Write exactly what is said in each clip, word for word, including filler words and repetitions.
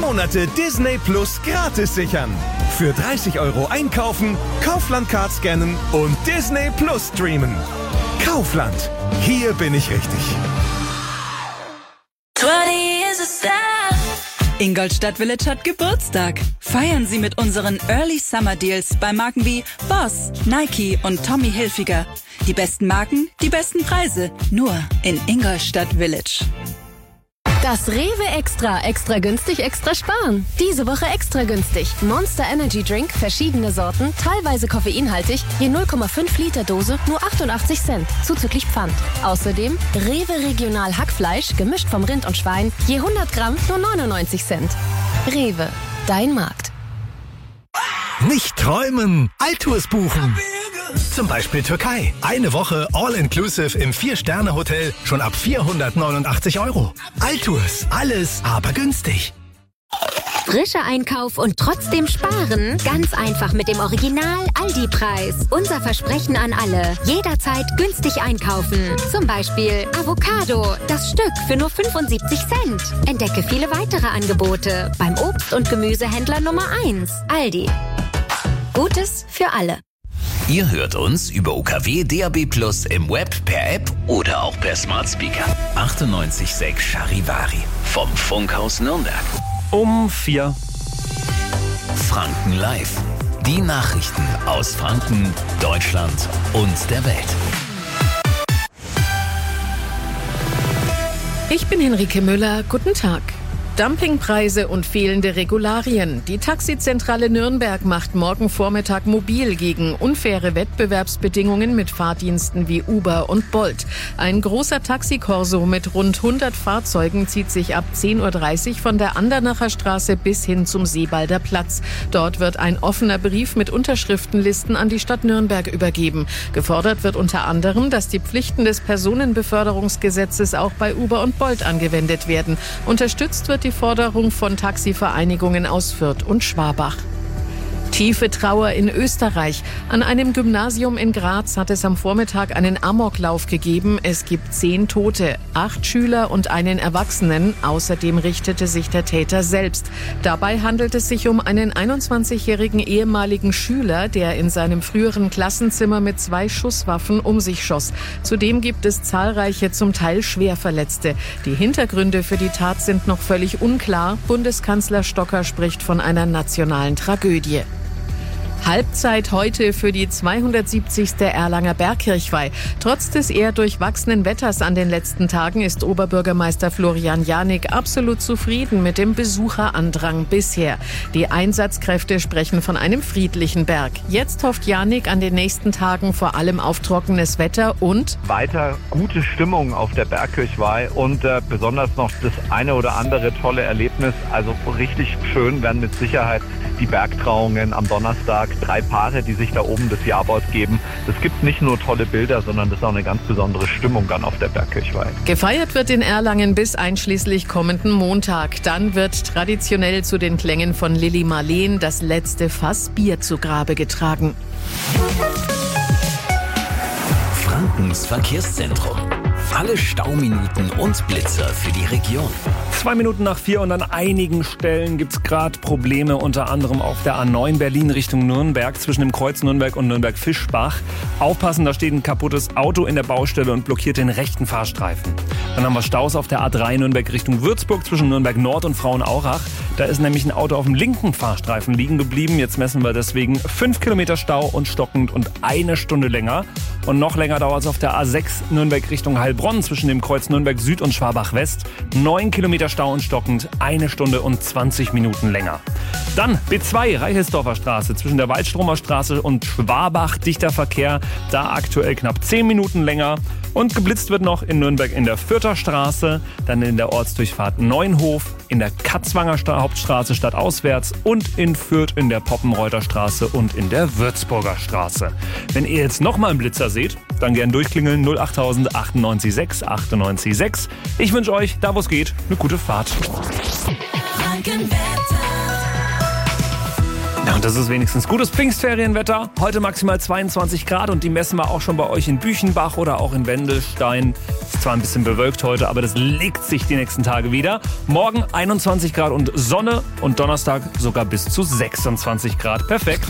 Monate Disney Plus gratis sichern. Für dreißig Euro einkaufen, Kaufland-Card scannen und Disney Plus streamen. Kaufland. Hier bin ich richtig. Ingolstadt Village hat Geburtstag. Feiern Sie mit unseren Early Summer Deals bei Marken wie Boss, Nike und Tommy Hilfiger. Die besten Marken, die besten Preise. Nur in Ingolstadt Village. Das Rewe Extra. Extra günstig, extra sparen. Diese Woche extra günstig. Monster Energy Drink, verschiedene Sorten, teilweise koffeinhaltig, je null Komma fünf Liter Dose, nur achtundachtzig Cent, zuzüglich Pfand. Außerdem Rewe Regional Hackfleisch, gemischt vom Rind und Schwein, je hundert Gramm, nur neunundneunzig Cent. Rewe, dein Markt. Nicht träumen, Altours buchen. Zum Beispiel Türkei. Eine Woche All-Inclusive im Vier-Sterne-Hotel schon ab vierhundertneunundachtzig Euro. Altours, alles, aber günstig. Frischer Einkauf und trotzdem sparen? Ganz einfach mit dem Original Aldi-Preis. Unser Versprechen an alle. Jederzeit günstig einkaufen. Zum Beispiel Avocado. Das Stück für nur fünfundsiebzig Cent. Entdecke viele weitere Angebote beim Obst- und Gemüsehändler Nummer eins. Aldi. Gutes für alle. Ihr hört uns über U K W D A B Plus im Web, per App oder auch per Smart Speaker. achtundneunzig Komma sechs Charivari vom Funkhaus Nürnberg. Um vier. Franken Live. Die Nachrichten aus Franken, Deutschland und der Welt. Ich bin Henrike Müller. Guten Tag. Dumpingpreise und fehlende Regularien. Die Taxizentrale Nürnberg macht morgen Vormittag mobil gegen unfaire Wettbewerbsbedingungen mit Fahrdiensten wie Uber und Bolt. Ein großer Taxikorso mit rund hundert Fahrzeugen zieht sich ab zehn Uhr dreißig von der Andernacher Straße bis hin zum Seebalder Platz. Dort wird ein offener Brief mit Unterschriftenlisten an die Stadt Nürnberg übergeben. Gefordert wird unter anderem, dass die Pflichten des Personenbeförderungsgesetzes auch bei Uber und Bolt angewendet werden. Unterstützt wird die Forderung von Taxivereinigungen aus Fürth und Schwabach. Tiefe Trauer in Österreich. An einem Gymnasium in Graz hat es am Vormittag einen Amoklauf gegeben. Es gibt zehn Tote, acht Schüler und einen Erwachsenen. Außerdem richtete sich der Täter selbst. Dabei handelt es sich um einen einundzwanzigjährigen ehemaligen Schüler, der in seinem früheren Klassenzimmer mit zwei Schusswaffen um sich schoss. Zudem gibt es zahlreiche, zum Teil Schwerverletzte. Die Hintergründe für die Tat sind noch völlig unklar. Bundeskanzler Stocker spricht von einer nationalen Tragödie. Halbzeit heute für die zweihundertsiebzigste Erlanger Bergkirchweih. Trotz des eher durchwachsenen Wetters an den letzten Tagen ist Oberbürgermeister Florian Janik absolut zufrieden mit dem Besucherandrang bisher. Die Einsatzkräfte sprechen von einem friedlichen Berg. Jetzt hofft Janik an den nächsten Tagen vor allem auf trockenes Wetter und weiter gute Stimmung auf der Bergkirchweih und äh, besonders noch das eine oder andere tolle Erlebnis. Also richtig schön werden mit Sicherheit die Bergtrauungen am Donnerstag. Drei Paare, die sich da oben das Jawort geben. Es gibt nicht nur tolle Bilder, sondern das ist auch eine ganz besondere Stimmung dann auf der Bergkirchweih. Gefeiert wird in Erlangen bis einschließlich kommenden Montag. Dann wird traditionell zu den Klängen von Lilly Marleen das letzte Fass Bier zu Grabe getragen. Frankens Verkehrszentrum. Alle Stauminuten und Blitzer für die Region. Zwei Minuten nach vier und an einigen Stellen gibt's gerade Probleme, unter anderem auf der A neun Berlin Richtung Nürnberg, zwischen dem Kreuz Nürnberg und Nürnberg-Fischbach. Aufpassen, da steht ein kaputtes Auto in der Baustelle und blockiert den rechten Fahrstreifen. Dann haben wir Staus auf der A drei Nürnberg Richtung Würzburg zwischen Nürnberg Nord und Frauenaurach. Da ist nämlich ein Auto auf dem linken Fahrstreifen liegen geblieben. Jetzt messen wir deswegen fünf Kilometer Stau und stockend und eine Stunde länger. Und noch länger dauert es auf der A sechs Nürnberg Richtung Heilbronn zwischen dem Kreuz Nürnberg Süd und Schwabach West. Neun Kilometer Stau und stockend, eine Stunde und zwanzig Minuten länger. Dann B zwei Reichelsdorfer Straße zwischen der Waldstromer Straße und Schwabach. Dichter Verkehr, da aktuell knapp zehn Minuten länger. Und geblitzt wird noch in Nürnberg in der Fürther Straße, dann in der Ortsdurchfahrt Neunhof, in der Katzwanger Hauptstraße stadtauswärts und in Fürth in der Poppenreuter Straße und in der Würzburger Straße. Wenn ihr jetzt nochmal einen Blitzer seht, dann gern durchklingeln null acht null null achtundneunzig sechs achtundneunzig sechs. Ich wünsche euch, da wo es geht, eine gute Fahrt. Na und das ist wenigstens gutes Pfingstferienwetter. Heute maximal zweiundzwanzig Grad und die messen wir auch schon bei euch in Büchenbach oder auch in Wendelstein. Ist zwar ein bisschen bewölkt heute, aber das legt sich die nächsten Tage wieder. Morgen einundzwanzig Grad und Sonne und Donnerstag sogar bis zu sechsundzwanzig Grad. Perfekt.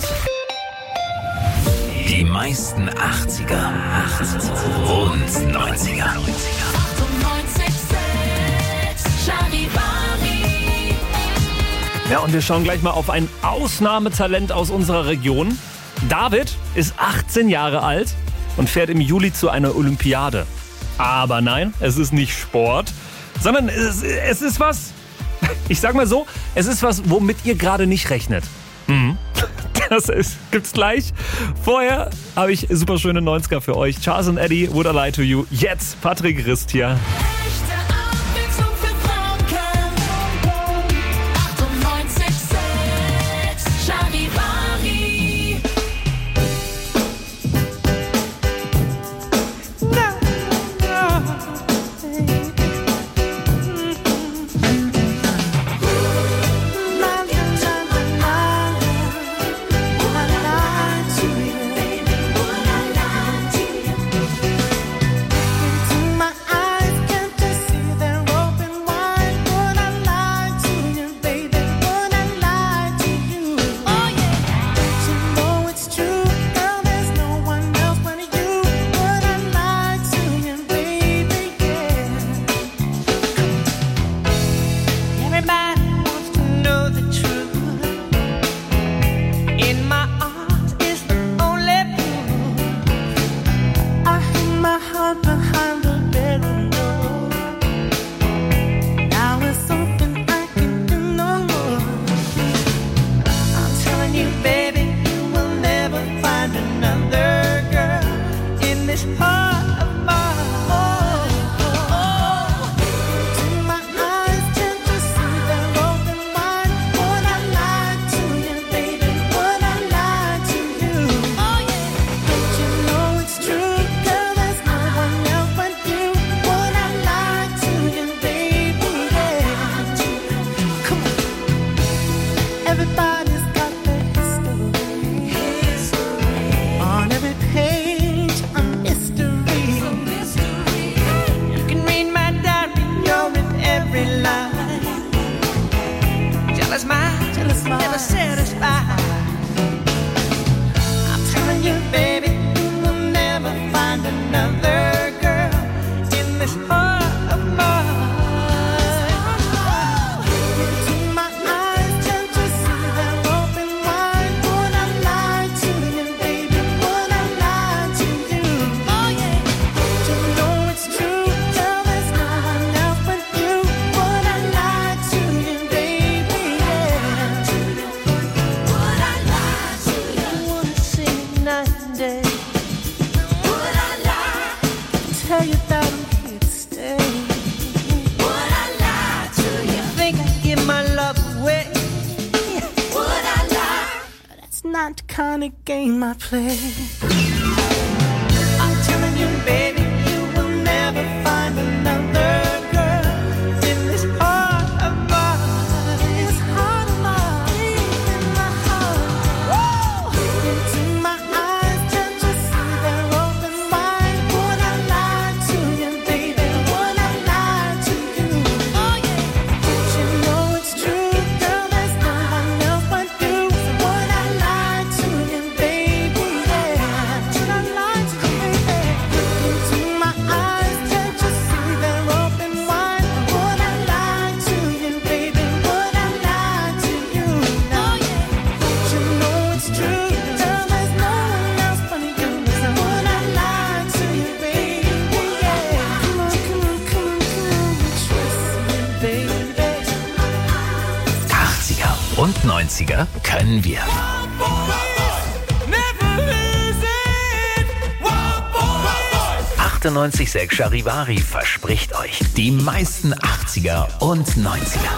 Die meisten achtziger und neunziger. Ja, und wir schauen gleich mal auf ein Ausnahmetalent aus unserer Region. David ist achtzehn Jahre alt und fährt im Juli zu einer Olympiade. Aber nein, es ist nicht Sport, sondern es, es ist was, ich sag mal so, es ist was, womit ihr gerade nicht rechnet. Mhm. Das ist, gibt's gleich. Vorher habe ich super schöne neunziger für euch. Charles und Eddie, Would I Lie to You? Jetzt Patrick Rist hier. Und neunziger können wir. achtundneunzig Komma sechs Charivari verspricht euch die meisten achtziger und neunziger.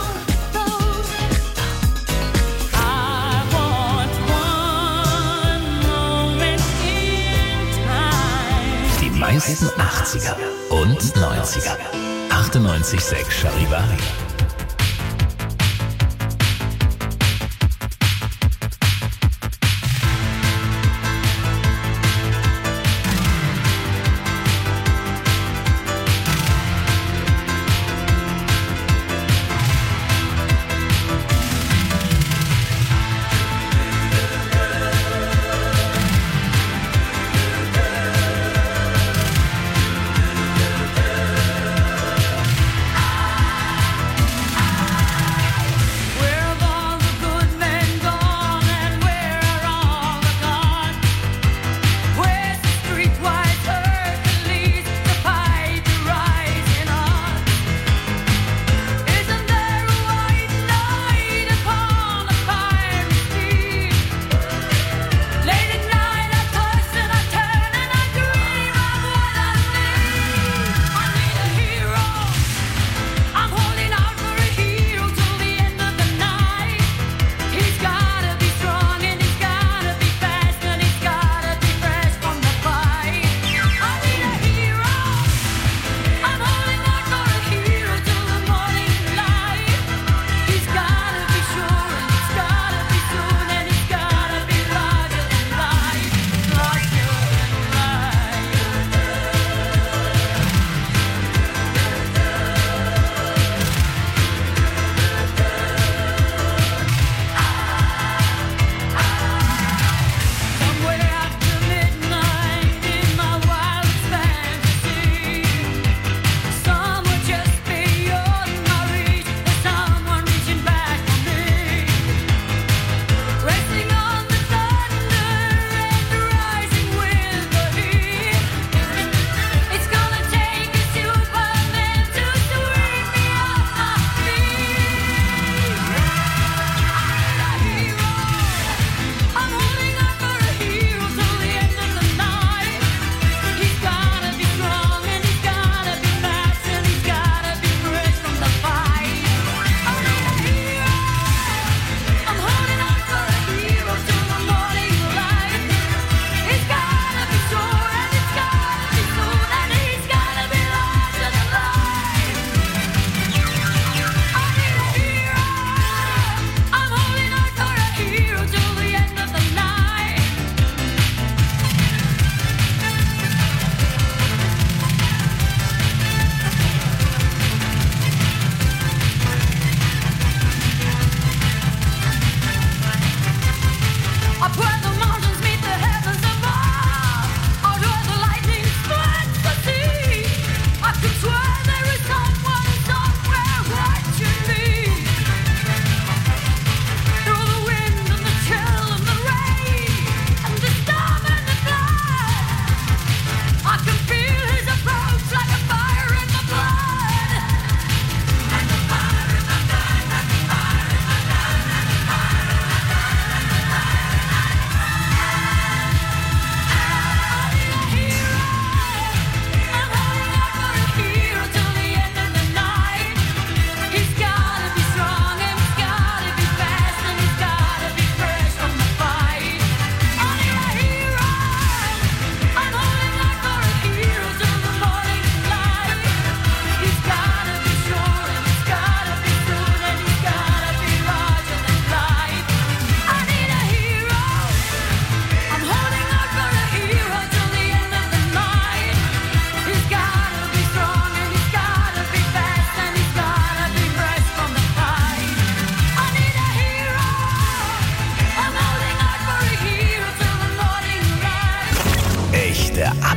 Die meisten achtziger und neunziger. achtundneunzig Komma sechs Charivari.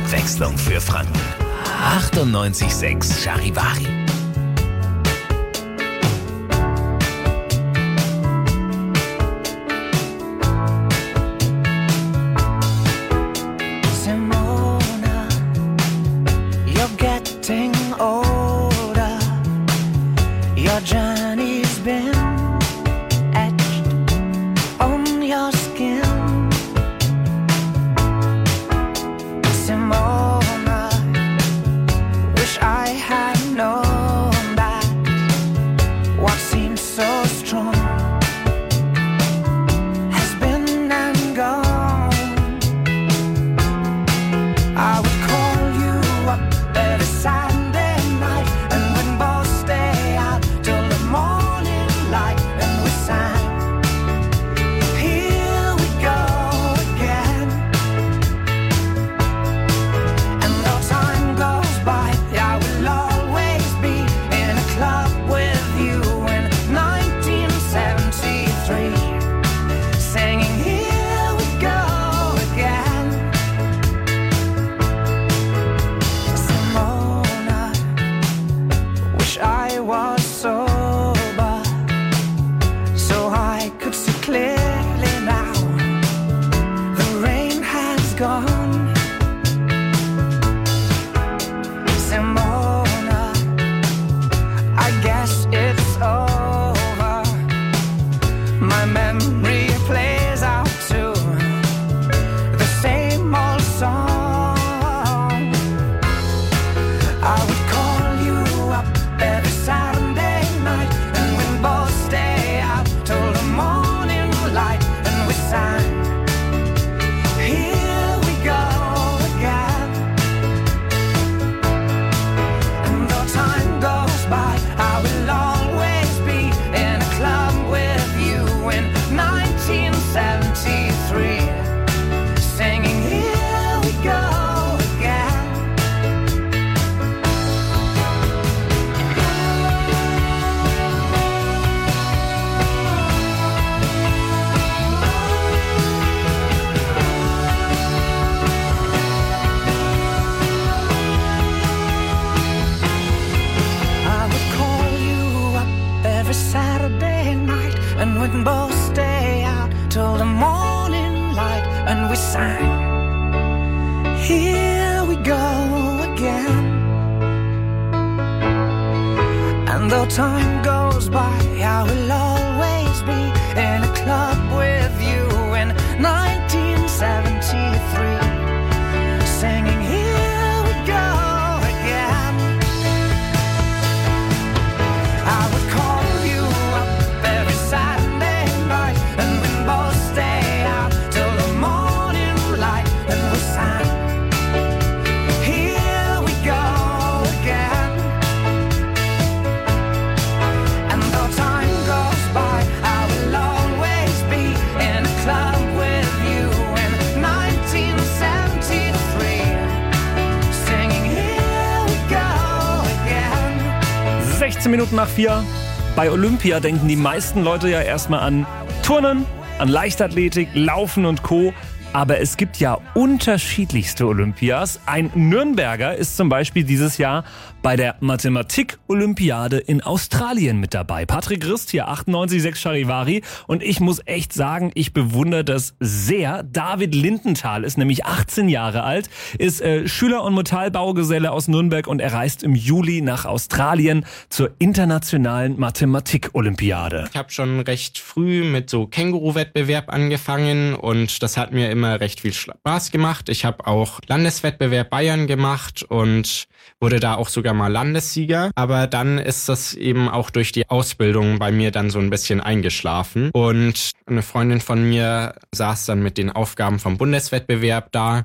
Abwechslung für Franken. achtundneunzig Komma sechs Charivari. sechzehn Minuten nach vier. Bei Olympia denken die meisten Leute ja erstmal an Turnen, an Leichtathletik, Laufen und Co. Aber es gibt ja unterschiedlichste Olympias. Ein Nürnberger ist zum Beispiel dieses Jahr bei der Mathematik-Olympiade in Australien mit dabei. Patrick Rist hier, achtundneunzig Komma sechs Charivari. Und ich muss echt sagen, ich bewundere das sehr. David Lindenthal ist nämlich achtzehn Jahre alt, ist äh, Schüler- und Metallbaugeselle aus Nürnberg und er reist im Juli nach Australien zur internationalen Mathematik-Olympiade. Ich habe schon recht früh mit so Känguru-Wettbewerb angefangen und das hat mir immer recht viel Spaß gemacht. Ich habe auch Landeswettbewerb Bayern gemacht und wurde da auch sogar mal Landessieger. Aber dann ist das eben auch durch die Ausbildung bei mir dann so ein bisschen eingeschlafen. Und eine Freundin von mir saß dann mit den Aufgaben vom Bundeswettbewerb da.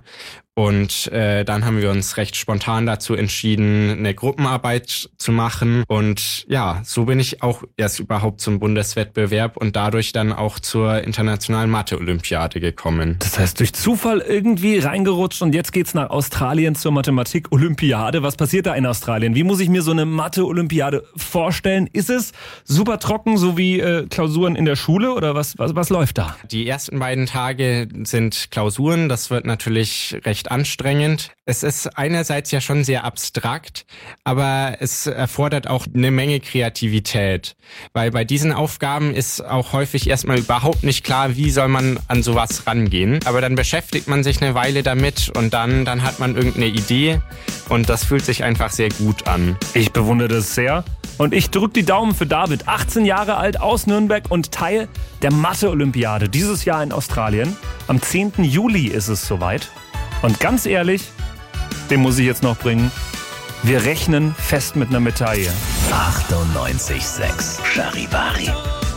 Und äh, dann haben wir uns recht spontan dazu entschieden, eine Gruppenarbeit zu machen. Und ja, so bin ich auch erst überhaupt zum Bundeswettbewerb und dadurch dann auch zur internationalen Mathe-Olympiade gekommen. Das heißt, durch Zufall irgendwie reingerutscht und jetzt geht's nach Australien zur Mathematik-Olympiade. Was passiert da in Australien? Wie muss ich mir so eine Mathe-Olympiade vorstellen? Ist es super trocken, so wie äh, Klausuren in der Schule oder was, was, was läuft da? Die ersten beiden Tage sind Klausuren. Das wird natürlich recht recht anstrengend. Es ist einerseits ja schon sehr abstrakt, aber es erfordert auch eine Menge Kreativität. Weil bei diesen Aufgaben ist auch häufig erstmal überhaupt nicht klar, wie soll man an sowas rangehen. Aber dann beschäftigt man sich eine Weile damit und dann, dann hat man irgendeine Idee und das fühlt sich einfach sehr gut an. Ich bewundere das sehr. Und ich drücke die Daumen für David, achtzehn Jahre alt, aus Nürnberg und Teil der Mathe-Olympiade dieses Jahr in Australien. Am zehnten Juli ist es soweit. Und ganz ehrlich, den muss ich jetzt noch bringen, wir rechnen fest mit einer Medaille. achtundneunzig Komma sechs Charivari.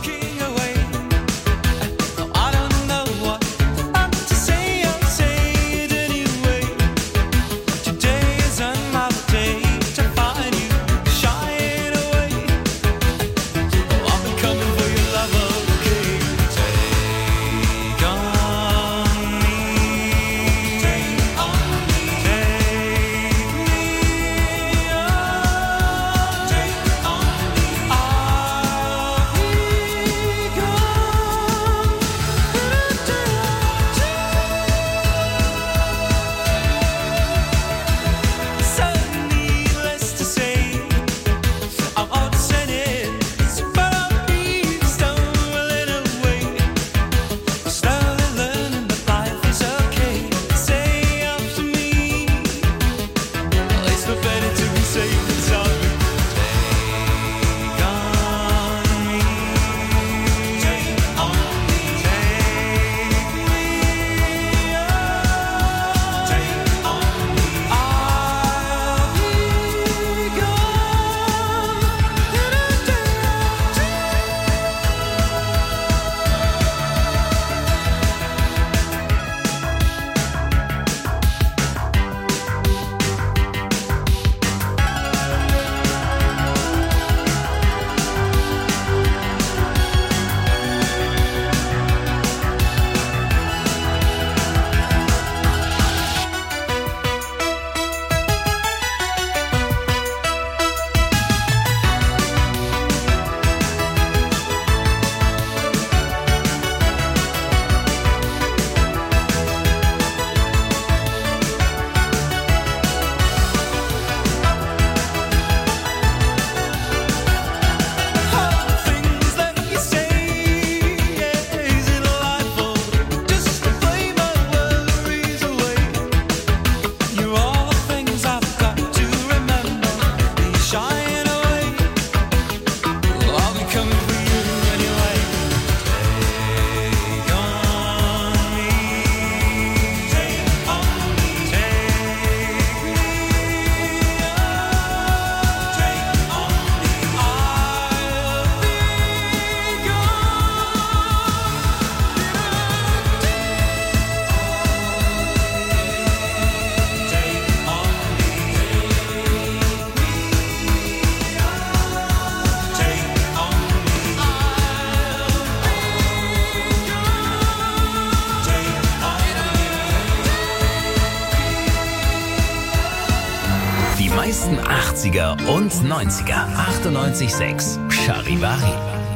meisten achtziger und neunziger. achtundneunzig Komma sechs Charivari.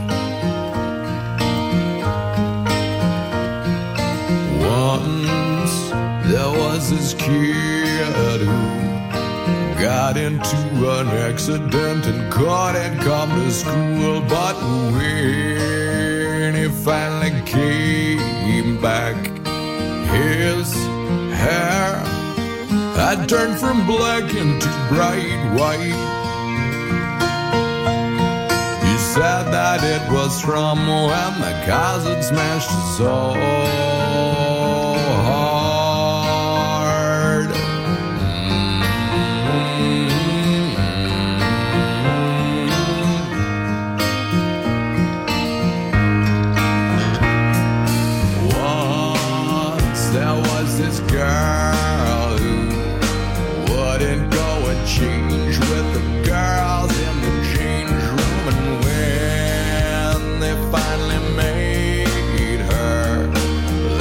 Once there was this kid who got into an accident and couldn't come to school. But when he finally came back, his hair had turned from black into bright white. He said that it was from when the cars had smashed his soul hard. Once there was this girl who wouldn't go and change with the girls in the change room, and when they finally made her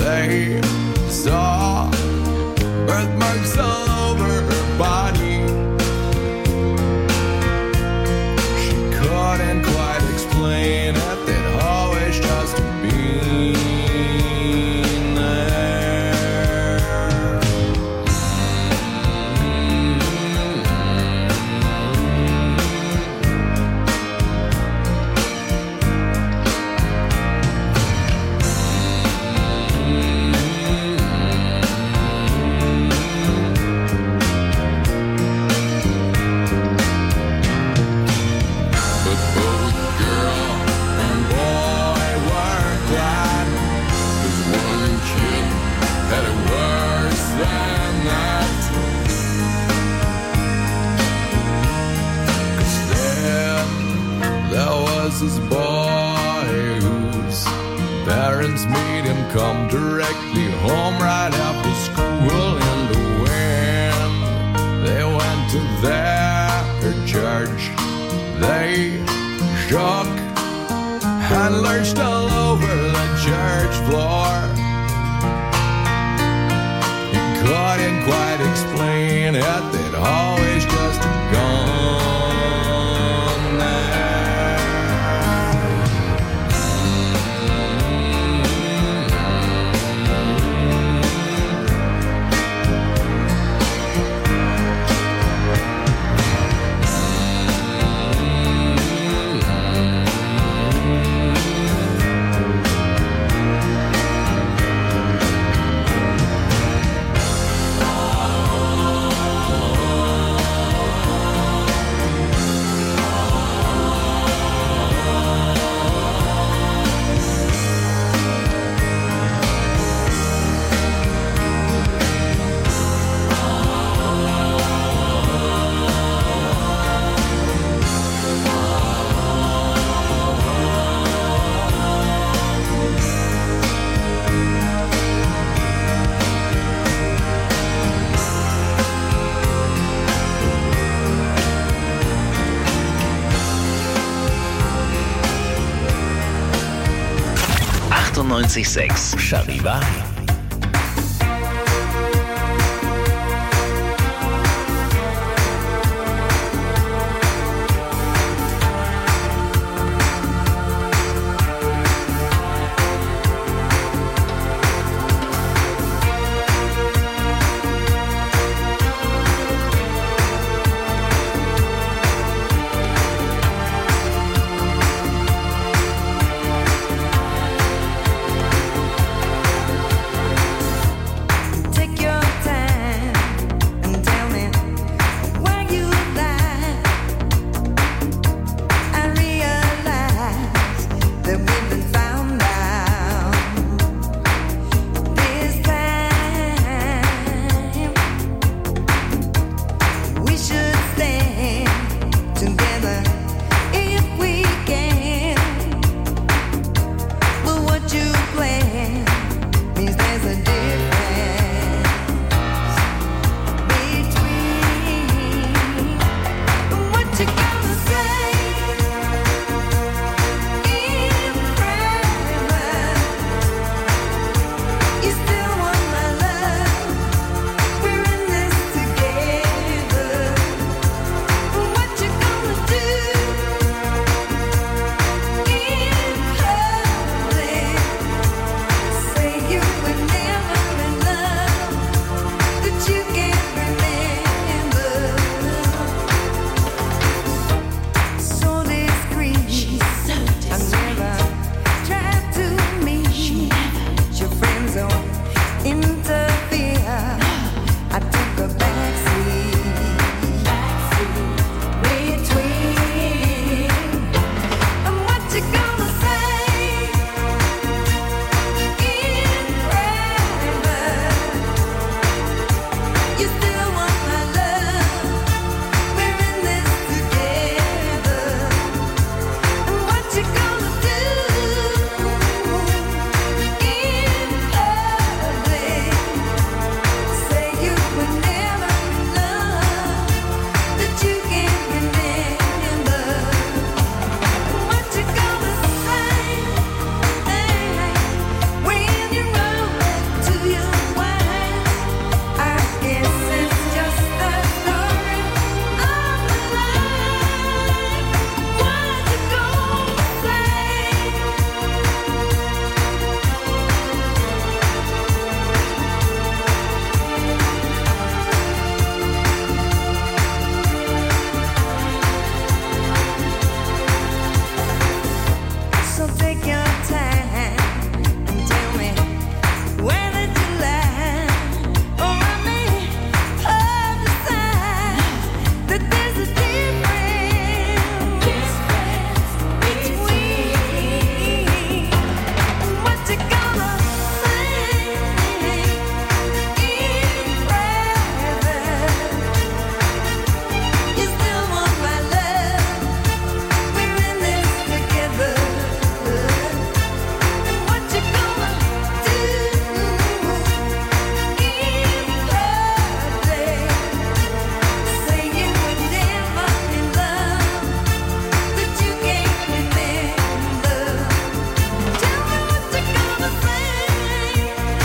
Parents made him come directly home right after school. In the wind, they went to their church. They shook and lurched all over the church floor. He couldn't quite explain it, they'd always just gone there. achtundneunzig Komma sechs Charivari.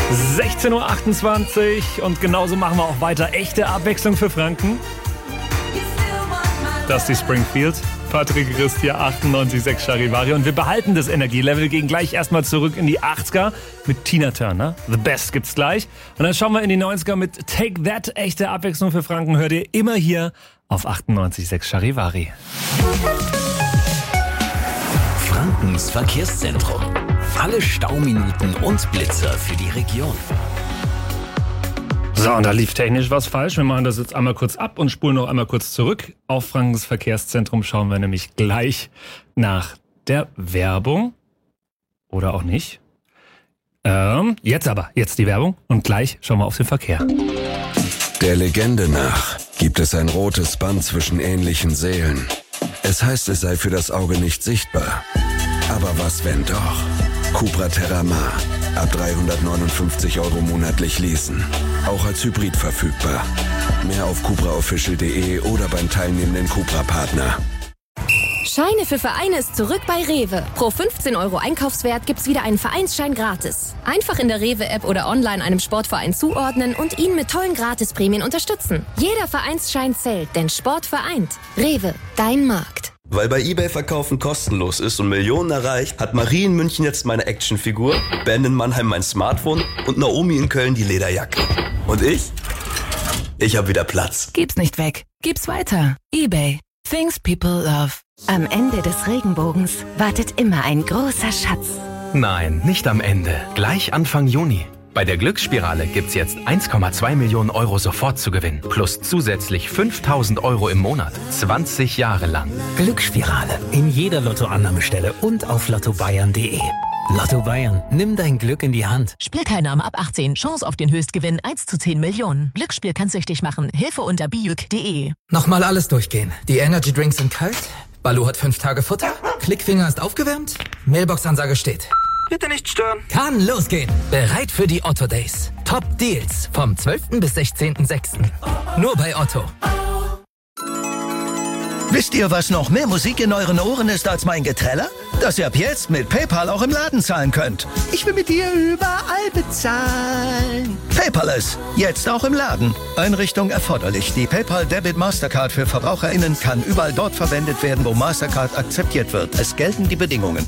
sechzehn Uhr achtundzwanzig und genauso machen wir auch weiter. Echte Abwechslung für Franken. Das ist die Springfield. Patrick Christ hier, achtundneunzig Komma sechs Charivari. Und wir behalten das Energielevel, gehen gleich erstmal zurück in die achtziger mit Tina Turner. The Best gibt's gleich. Und dann schauen wir in die neunziger mit Take That. Echte Abwechslung für Franken hört ihr immer hier auf achtundneunzig Komma sechs Charivari. Frankens Verkehrszentrum. Alle Stauminuten und Blitzer für die Region. So, und da lief technisch was falsch. Wir machen das jetzt einmal kurz ab und spulen noch einmal kurz zurück. Auf Frankens Verkehrszentrum schauen wir nämlich gleich nach der Werbung. Oder auch nicht. Ähm, jetzt aber, jetzt die Werbung und gleich schauen wir auf den Verkehr. Der Legende nach gibt es ein rotes Band zwischen ähnlichen Seelen. Es heißt, es sei für das Auge nicht sichtbar. Aber was, wenn doch? Cupra Terramar. Ab dreihundertneunundfünfzig Euro monatlich leasen. Auch als Hybrid verfügbar. Mehr auf cupra official punkt de oder beim teilnehmenden Cupra-Partner. Scheine für Vereine ist zurück bei Rewe. Pro fünfzehn Euro Einkaufswert gibt's wieder einen Vereinsschein gratis. Einfach in der Rewe-App oder online einem Sportverein zuordnen und ihn mit tollen Gratisprämien unterstützen. Jeder Vereinsschein zählt, denn Sport vereint. Rewe, dein Markt. Weil bei eBay Verkaufen kostenlos ist und Millionen erreicht, hat Marie in München jetzt meine Actionfigur, Ben in Mannheim mein Smartphone und Naomi in Köln die Lederjacke. Und ich? Ich hab wieder Platz. Gib's nicht weg. Gib's weiter. eBay. Things people love. Am Ende des Regenbogens wartet immer ein großer Schatz. Nein, nicht am Ende. Gleich Anfang Juni. Bei der Glücksspirale gibt's jetzt eins Komma zwei Millionen Euro sofort zu gewinnen. Plus zusätzlich fünftausend Euro im Monat. zwanzig Jahre lang. Glücksspirale. In jeder Lottoannahmestelle und auf lotto bayern punkt de. Lotto Bayern. Nimm dein Glück in die Hand. Spielteilnahme ab achtzehn. Chance auf den Höchstgewinn eins zu zehn Millionen. Glücksspiel kann süchtig machen. Hilfe unter bijuk punkt de. Nochmal alles durchgehen. Die Energy Drinks sind kalt. Balu hat fünf Tage Futter. Klickfinger ist aufgewärmt. Mailbox-Ansage steht. Bitte nicht stören. Kann losgehen. Bereit für die Otto Days. Top Deals vom zwölften bis sechzehnten sechsten Nur bei Otto. Wisst ihr, was noch mehr Musik in euren Ohren ist als mein Geträller? Dass ihr ab jetzt mit PayPal auch im Laden zahlen könnt. Ich will mit dir überall bezahlen. Paperless. Jetzt auch im Laden. Einrichtung erforderlich. Die PayPal Debit Mastercard für VerbraucherInnen kann überall dort verwendet werden, wo Mastercard akzeptiert wird. Es gelten die Bedingungen.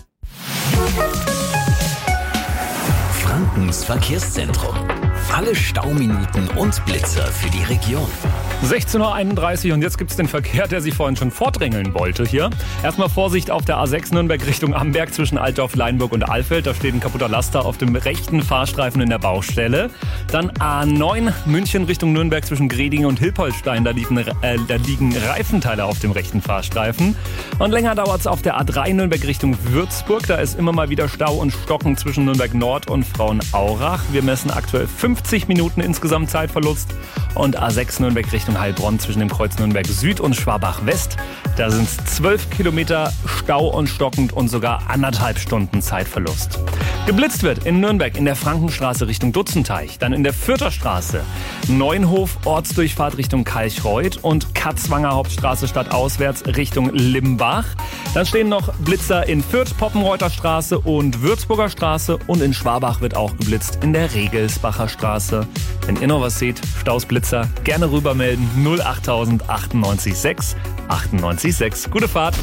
Frankens Verkehrszentrum. Alle Stauminuten und Blitzer für die Region. sechzehn Uhr einunddreißig und jetzt gibt's den Verkehr, der sich vorhin schon vordrängeln wollte hier. Erstmal Vorsicht auf der A sechs Nürnberg Richtung Amberg zwischen Altdorf, Leinburg und Alfeld. Da steht ein kaputter Laster auf dem rechten Fahrstreifen in der Baustelle. Dann A neun München Richtung Nürnberg zwischen Gredingen und Hilpoltstein. Da liegen, äh, da liegen Reifenteile auf dem rechten Fahrstreifen. Und länger dauert's auf der A drei Nürnberg Richtung Würzburg. Da ist immer mal wieder Stau und Stocken zwischen Nürnberg Nord und Frauenaurach. Wir messen aktuell fünfzig Minuten insgesamt Zeitverlust. Und A sechs Nürnberg Richtung Heilbronn zwischen dem Kreuz Nürnberg Süd und Schwabach West. Da sind es zwölf Kilometer Stau und stockend und sogar anderthalb Stunden Zeitverlust. Geblitzt wird in Nürnberg in der Frankenstraße Richtung Dutzenteich, dann in der Fürther Straße, Neunhof Ortsdurchfahrt Richtung Kalchreuth und Katzwanger Hauptstraße stadtauswärts Richtung Limbach. Dann stehen noch Blitzer in Fürth, Poppenreuther Straße und Würzburger Straße und in Schwabach wird auch geblitzt in der Regelsbacher Straße. Wenn ihr noch was seht, Staus, Blitzer, gerne rübermelden null achttausend achtundneunzig sechs achtundneunzig sechs. Gute Fahrt.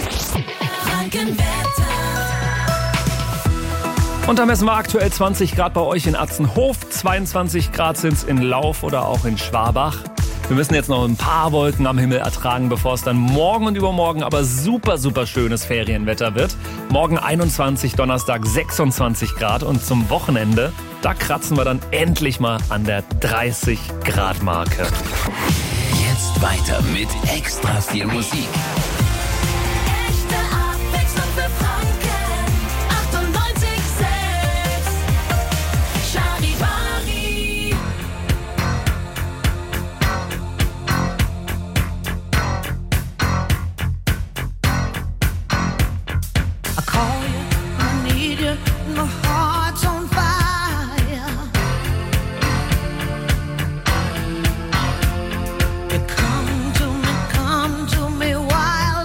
Und da messen wir aktuell zwanzig Grad bei euch in Atzenhof, zweiundzwanzig Grad sind's in Lauf oder auch in Schwabach. Wir müssen jetzt noch ein paar Wolken am Himmel ertragen, bevor es dann morgen und übermorgen aber super, super schönes Ferienwetter wird. Morgen einundzwanzig, Donnerstag sechsundzwanzig Grad und zum Wochenende, da kratzen wir dann endlich mal an der dreißig Grad Marke. Jetzt weiter mit extra viel Musik. Echte Abwechslung für Franken. achtundneunzig Komma sechs Charivari. I call you, I need you, my heart's on fire. You come to me, come to me while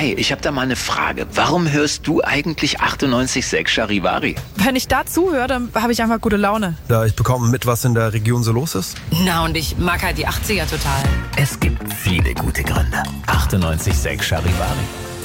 Hi, ich habe da mal eine Frage. Warum hörst du eigentlich achtundneunzig Komma sechs Charivari? Wenn ich da zuhöre, dann habe ich einfach gute Laune. Ja, ich bekomme mit, was in der Region so los ist. Na, und ich mag halt die achtziger total. Es gibt viele gute Gründe. achtundneunzig Komma sechs Charivari.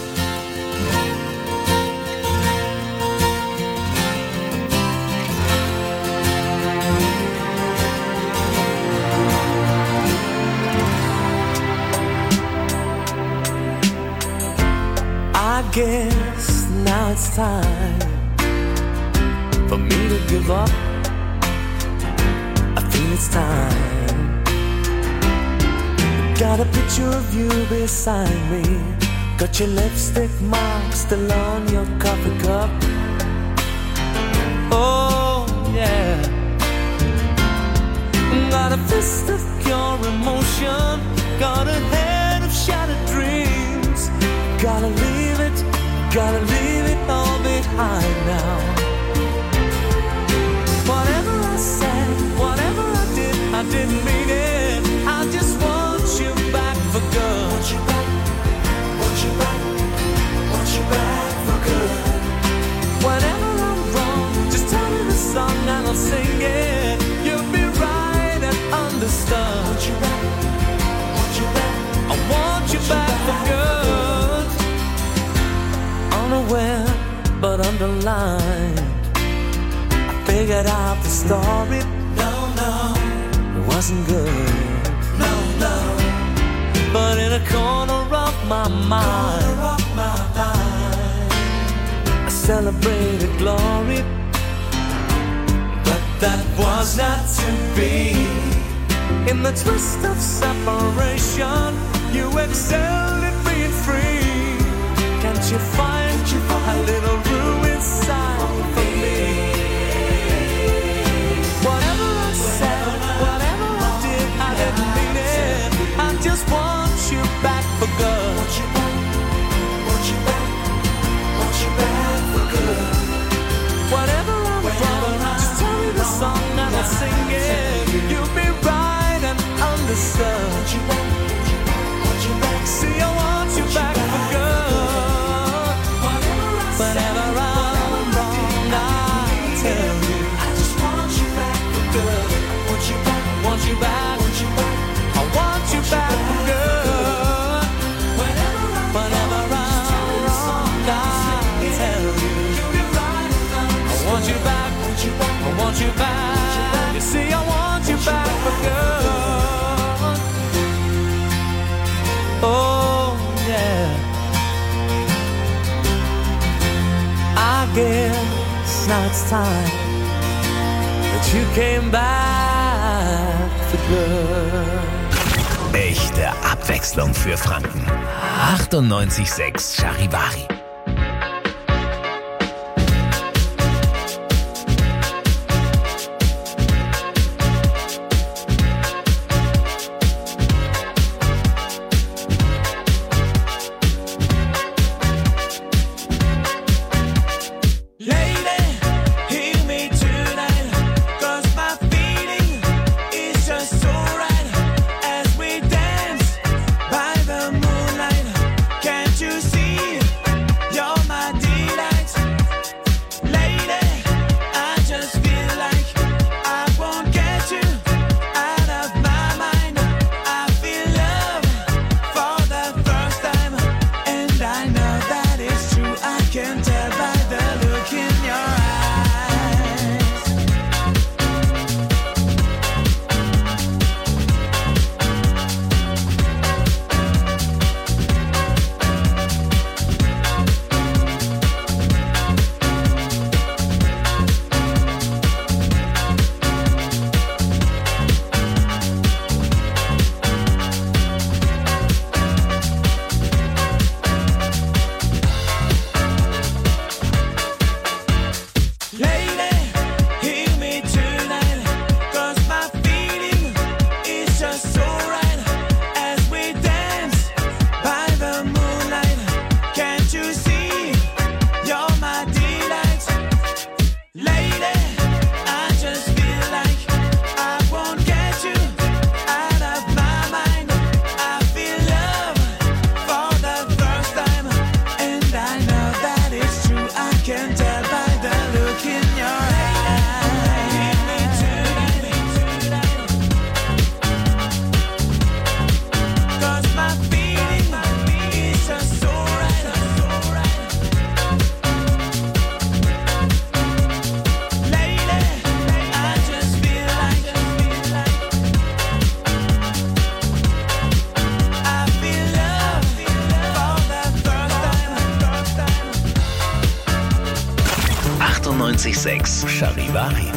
I guess now it's time for me to give up. I feel it's time. Got a picture of you beside me. Got your lipstick mark still on your coffee cup. Oh yeah. Got a fist of pure emotion. Got a head of shattered dreams. Gotta leave it, gotta leave it all behind now. Whatever I said, whatever I did, I didn't mean it. I just want you back for good. Want you back, want you back, want you back for good. Whenever I'm wrong, just tell me the song and I'll sing it. You'll be right and understood. Want you back, want you back, I want you back for good. Unaware, but underlined, I figured out the story. No, no, it wasn't good. No, no, but in a corner of my mind, corner of my mind, I celebrated glory. But that was not to be. In the twist of separation, you excelled at being free. Can't you find a little room inside for me? Whatever I said, whatever I did, I didn't mean it. I just want you back for good. Want you back, want you back, want you back for good. Whatever I'm wrong, just tell me the song and I'll sing it. You'll be right and understood. Want you back, want you back. See, I want you back for good. Whenever I'm wrong, I tell you I just want you back for good. Want you back, want you back, want you back. I want you back for good. Whenever I'm wrong, I tell you I want you back, I want you back. You see, I want you back for good. Oh yeah. I guess now it's time that you came back for good. Echte Abwechslung für Franken. achtundneunzig Komma sechs Charivari. By the moonlight, can't you see? achtundneunzig sechs Charivari.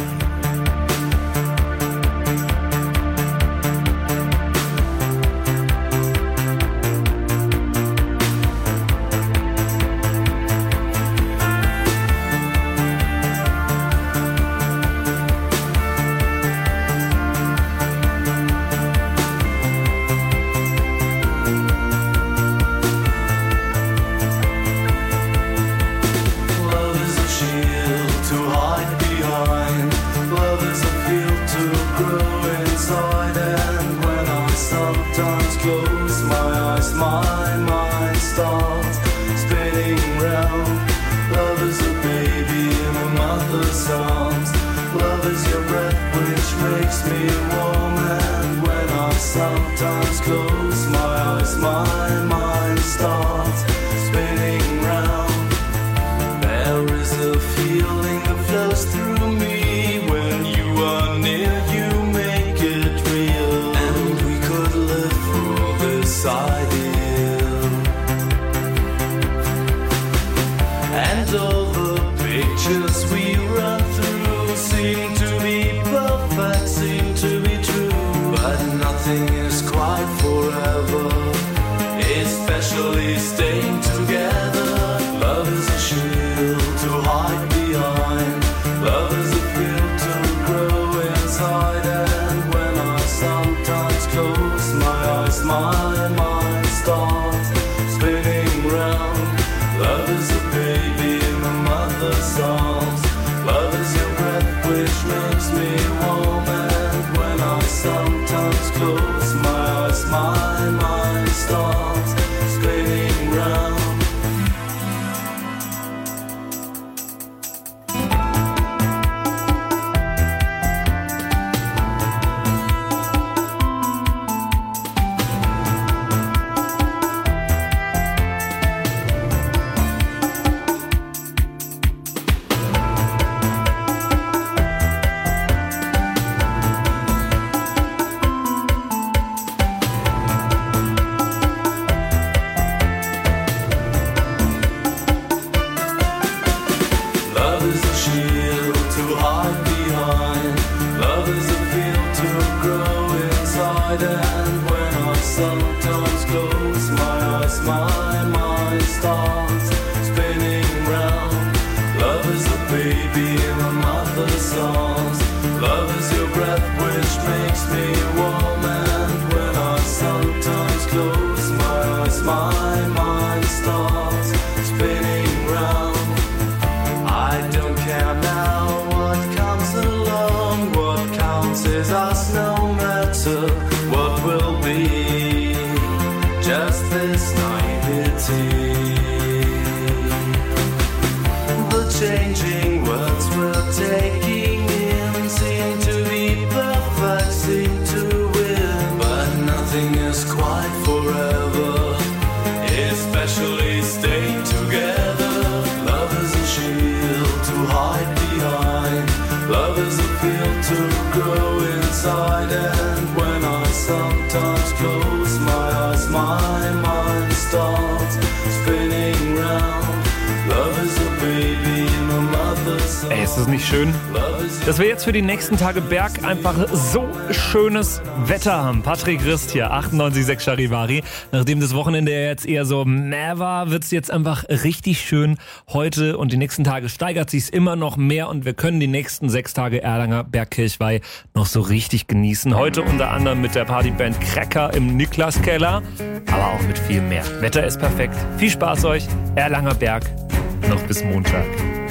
Ey, ist das nicht schön? Dass wir jetzt für die nächsten Tage Berg einfach so schönes Wetter haben. Patrick Rist hier, achtundneunzig sechs Charivari. Nachdem das Wochenende jetzt eher so meh war, wird es jetzt einfach richtig schön heute und die nächsten Tage steigert sich's immer noch mehr und wir können die nächsten sechs Tage Erlanger Bergkirchweih noch so richtig genießen. Heute unter anderem mit der Partyband Cracker im Niklaskeller, aber auch mit viel mehr. Wetter ist perfekt. Viel Spaß euch. Erlanger Berg noch bis Montag.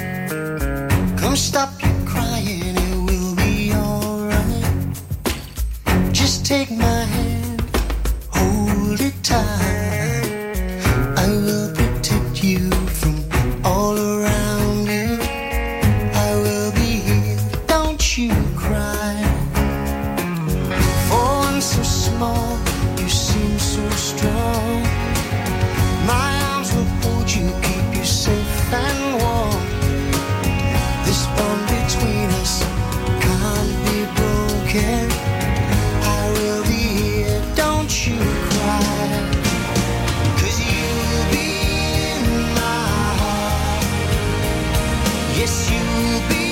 Come stop your crying, it will be alright. Just take my hand, hold it tight. I will protect you from all around you. I will be here, don't you cry. For one so small, you seem so strong. My arms will hold you, keep you safe and warm. This bond between us can't be broken. I will be here, don't you cry. 'Cause you'll be in my heart. Yes, you'll be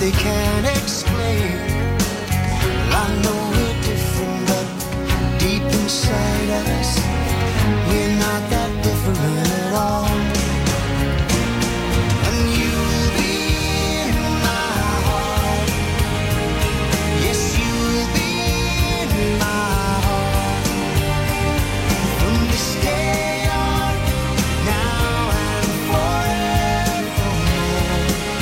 they can't explain. Well, I know we're different, but deep inside us, we're not that different at all. And you'll be in my heart. Yes, you'll be in my heart. From this day on, now and forevermore.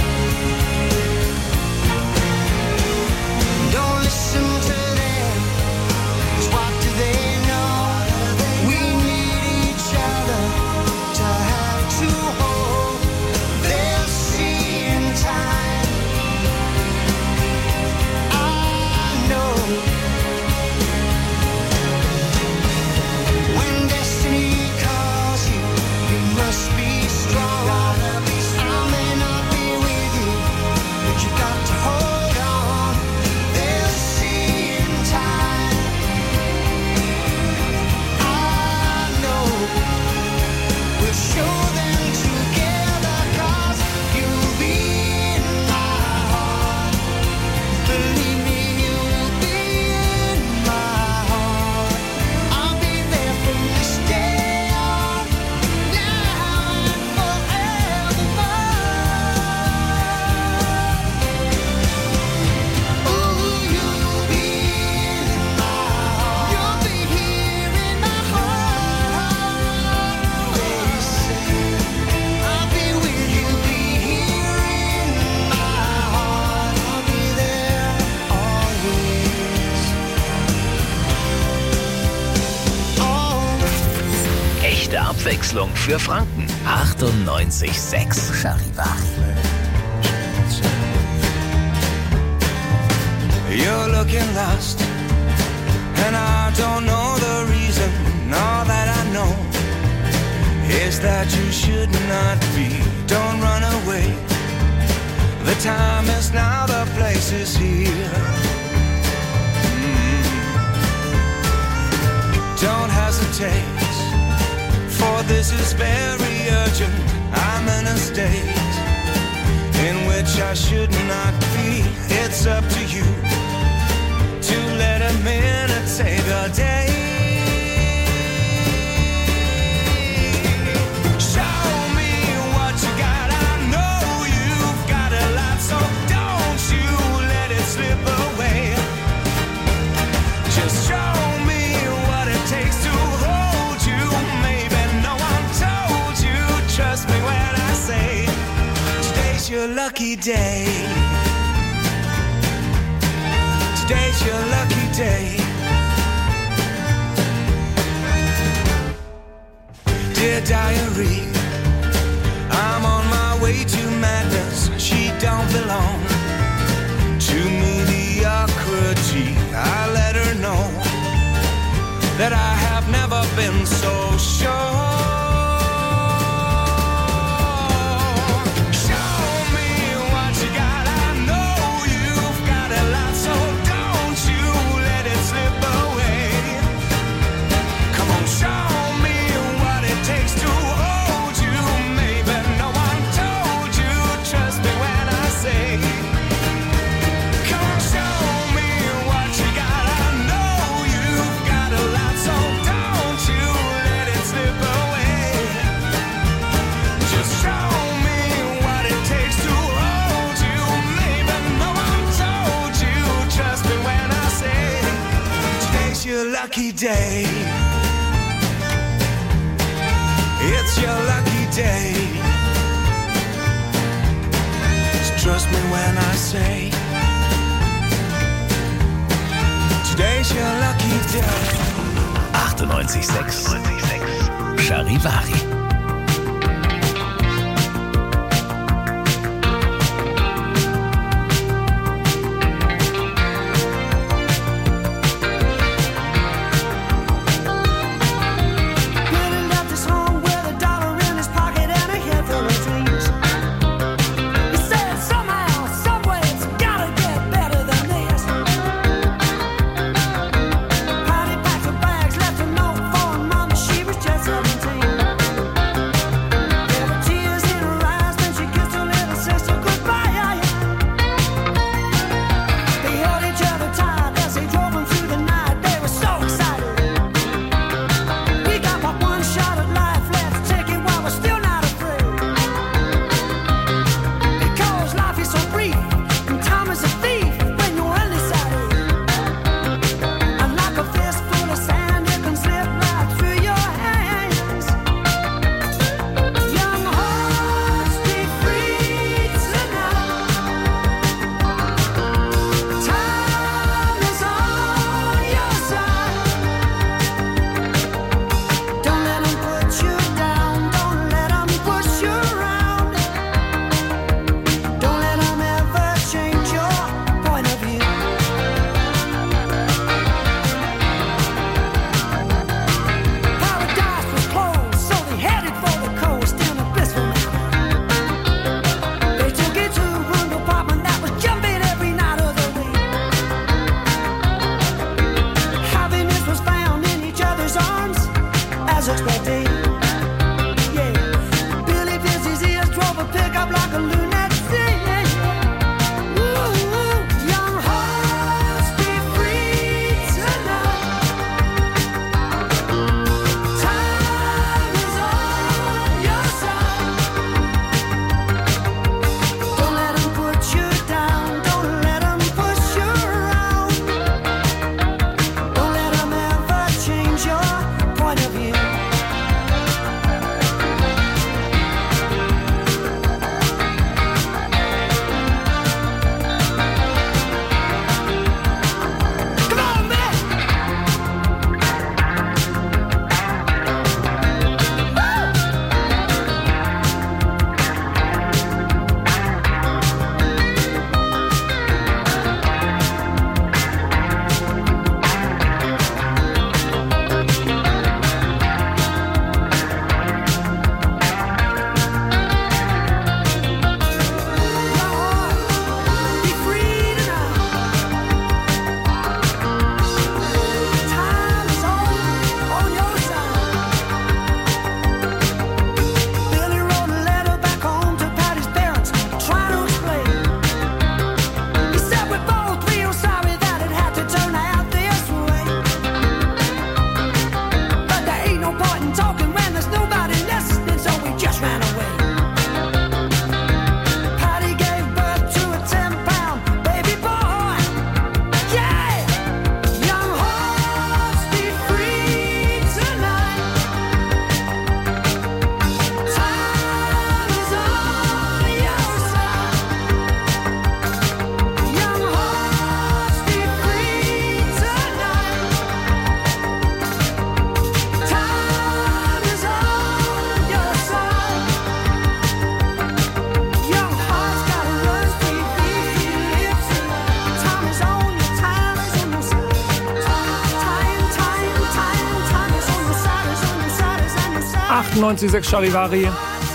Don't listen to them, 'cause what do they know? We need each other to have to hold. They'll see in time. I know when destiny calls you, you must be strong. I may not be with you, but you got to hold on. They'll see in time. I know we'll show them together, 'cause you'll be in my heart. Believe me, you'll be in my heart. I'll be there from this day on, now and forevermore. Ooh, you'll be in my heart. You'll be here in my heart. Always I'll be with you, be here in my heart. I'll be there always. Always. Echte Abwechslung für Franken. achtundneunzig Komma sechs Charivari. You're looking lost, and I don't know the reason. All that I know is that you should not be. Don't run away. The time is now, the place is here. Mm. Don't hesitate, for this is very urgent. I'm in a state in which I should not be. It's up to you to let a minute save a day. Show me what you got. I know you've got a lot, so don't you let it slip away. Just show me what it takes to hold you. Maybe no one told you. Trust me when I say today's your lucky day. Today's your lucky day. Dear diary, I'm on my way to madness. She don't belong to mediocrity. I let her know that I have never been so sure. Show me what you got. I know you've got a lot, so don't you let it slip away. Come on, show me what it takes to hold you. Maybe no one told you. Trust me when I say, come on, show me what you got. I know you've got a lot, so don't you let it slip away. Just show me what it takes to hold you. Maybe no one told you. Trust me when I say today's your lucky day. It's your lucky day. So trust me when I say today's your lucky day. achtundneunzig Komma sechs Charivari. Living at this home with a dollar in his pocket and a head full of dreams. He said somehow, some way it's gotta get better than this. Honey packed her bags, left a note for her mama, she was just seventeen. was expected. Yeah, Billy Bussy's ears drove a pickup like a lunatic. achtundneunzig Komma sechs Charivari.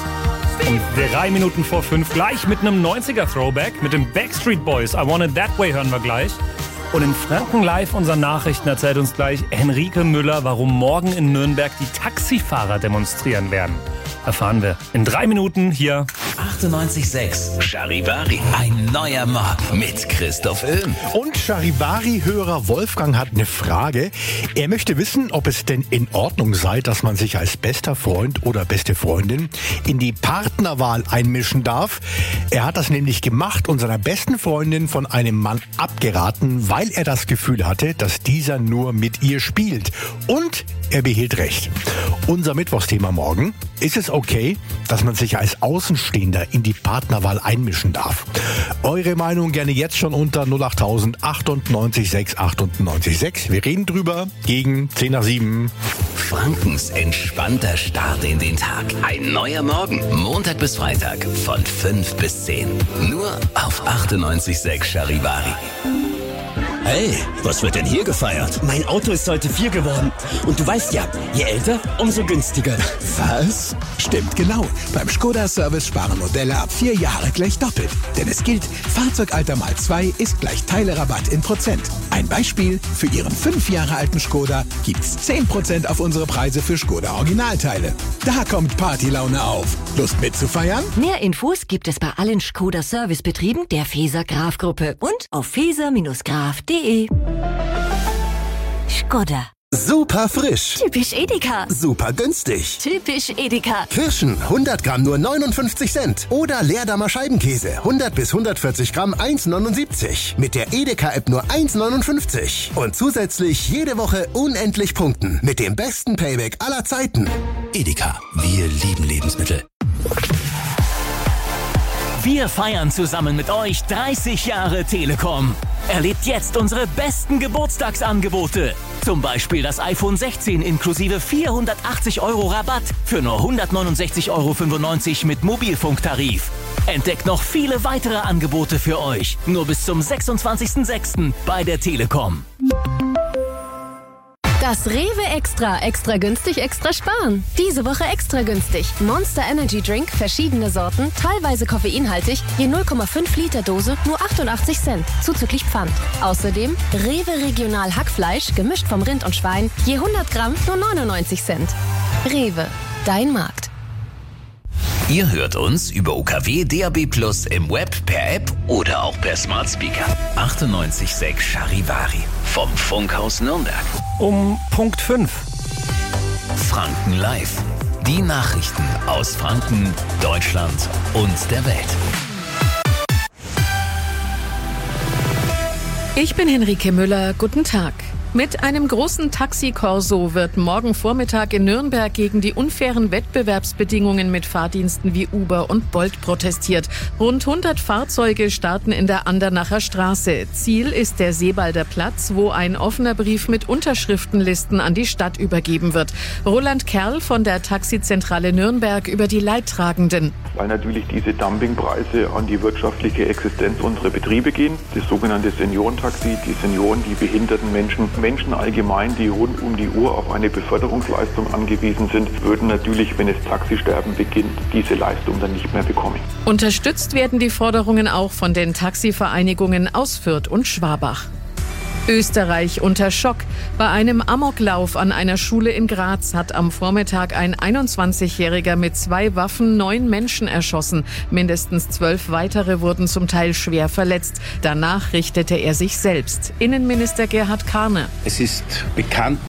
Um drei Minuten vor fünf. Gleich mit einem neunziger-Throwback. Mit den Backstreet Boys. I Want It That Way hören wir gleich. Und in Franken Live, unseren Nachrichten, erzählt uns gleich Henrike Müller, warum morgen in Nürnberg die Taxifahrer demonstrieren werden. Erfahren wir in drei Minuten hier. achtundneunzig Komma sechs Charivari. Ein neuer Morgen mit Christoph Öhm. Und Charivari-Hörer Wolfgang hat eine Frage. Er möchte wissen, ob es denn in Ordnung sei, dass man sich als bester Freund oder beste Freundin in die Partnerwahl einmischen darf. Er hat das nämlich gemacht und seiner besten Freundin von einem Mann abgeraten, weil er das Gefühl hatte, dass dieser nur mit ihr spielt. Und er behielt recht. Unser Mittwochsthema morgen: Ist es okay, dass man sich als Außenstehender in die Partnerwahl einmischen darf? Eure Meinung gerne jetzt schon unter null acht null null achtundneunzig sechs achtundneunzig sechs. Wir reden drüber gegen zehn nach sieben. Frankens entspannter Start in den Tag. Ein neuer Morgen. Montag bis Freitag von fünf bis zehn. Nur auf achtundneunzig Komma sechs Charivari. Hey, was wird denn hier gefeiert? Mein Auto ist heute vier geworden. Und du weißt ja, je älter, umso günstiger. Was? Stimmt genau. Beim Skoda Service sparen Modelle ab vier Jahre gleich doppelt. Denn es gilt, Fahrzeugalter mal zwei ist gleich Teilerabatt in Prozent. Ein Beispiel: Für Ihren fünf Jahre alten Skoda gibt's zehn Prozent auf unsere Preise für Skoda Originalteile. Da kommt Partylaune auf. Lust mitzufeiern? Mehr Infos gibt es bei allen Skoda Servicebetrieben der Feser Graf Gruppe und auf feser Graf punkt de. Skoda. Super frisch. Typisch Edeka. Super günstig. Typisch Edeka. Kirschen hundert Gramm nur neunundfünfzig Cent. Oder Leerdammer Scheibenkäse hundert bis hundertvierzig Gramm eins neunundsiebzig. Mit der Edeka-App nur eins neunundfünfzig. Und zusätzlich jede Woche unendlich punkten. Mit dem besten Payback aller Zeiten. Edeka, wir lieben Lebensmittel. Wir feiern zusammen mit euch dreißig Jahre Telekom. Erlebt jetzt unsere besten Geburtstagsangebote. Zum Beispiel das iPhone sechzehn inklusive vierhundertachtzig Euro Rabatt für nur hundertneunundsechzig Euro fünfundneunzig mit Mobilfunktarif. Entdeckt noch viele weitere Angebote für euch. Nur bis zum sechsundzwanzigsten sechsten bei der Telekom. Das Rewe Extra. Extra günstig, extra sparen. Diese Woche extra günstig. Monster Energy Drink, verschiedene Sorten, teilweise koffeinhaltig, je null Komma fünf Liter Dose, nur achtundachtzig Cent, zuzüglich Pfand. Außerdem Rewe Regional Hackfleisch, gemischt vom Rind und Schwein, je hundert Gramm, nur neunundneunzig Cent. Rewe, dein Markt. Ihr hört uns über U K W D A B Plus im Web, per App oder auch per Smart Speaker. achtundneunzig Komma sechs Charivari vom Funkhaus Nürnberg. Um Punkt fünf. Franken Live. Die Nachrichten aus Franken, Deutschland und der Welt. Ich bin Henrike Müller. Guten Tag. Mit einem großen Taxikorso wird morgen Vormittag in Nürnberg gegen die unfairen Wettbewerbsbedingungen mit Fahrdiensten wie Uber und Bolt protestiert. Rund hundert Fahrzeuge starten in der Andernacher Straße. Ziel ist der Seebalder Platz, wo ein offener Brief mit Unterschriftenlisten an die Stadt übergeben wird. Roland Kerl von der Taxizentrale Nürnberg über die Leidtragenden. Weil natürlich diese Dumpingpreise an die wirtschaftliche Existenz unserer Betriebe gehen. Das sogenannte Seniorentaxi, die Senioren, die behinderten Menschen, Menschen allgemein, die rund um die Uhr auf eine Beförderungsleistung angewiesen sind, würden natürlich, wenn es Taxisterben beginnt, diese Leistung dann nicht mehr bekommen. Unterstützt werden die Forderungen auch von den Taxivereinigungen aus Fürth und Schwabach. Österreich unter Schock. Bei einem Amoklauf an einer Schule in Graz hat am Vormittag ein einundzwanzigjähriger mit zwei Waffen neun Menschen erschossen. Mindestens zwölf weitere wurden zum Teil schwer verletzt. Danach richtete er sich selbst. Innenminister Gerhard Karner. Es ist bekannt,